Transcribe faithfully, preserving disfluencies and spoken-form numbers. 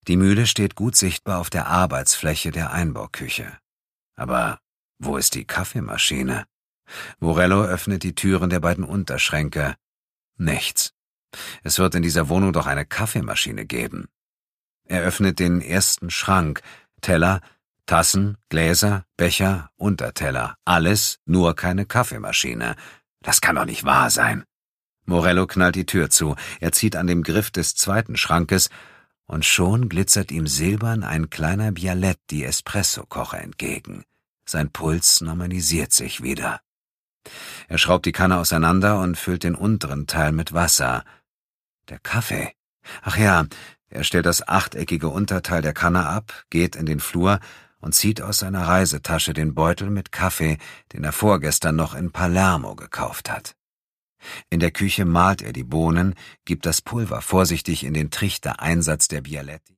Die Mühle steht gut sichtbar auf der Arbeitsfläche der Einbauküche. Aber wo ist die Kaffeemaschine? Morello öffnet die Türen der beiden Unterschränke. Nichts. Es wird in dieser Wohnung doch eine Kaffeemaschine geben. Er öffnet den ersten Schrank. Teller, Tassen, Gläser, Becher, Unterteller. Alles, nur keine Kaffeemaschine. Das kann doch nicht wahr sein. Morello knallt die Tür zu. Er zieht an dem Griff des zweiten Schrankes und schon glitzert ihm silbern ein kleiner Bialetti-Espresso-Kocher entgegen. Sein Puls normalisiert sich wieder. Er schraubt die Kanne auseinander und füllt den unteren Teil mit Wasser. Der Kaffee. Ach ja, er stellt das achteckige Unterteil der Kanne ab, geht in den Flur und zieht aus seiner Reisetasche den Beutel mit Kaffee, den er vorgestern noch in Palermo gekauft hat. In der Küche mahlt er die Bohnen, gibt das Pulver vorsichtig in den Trichtereinsatz der Bialetti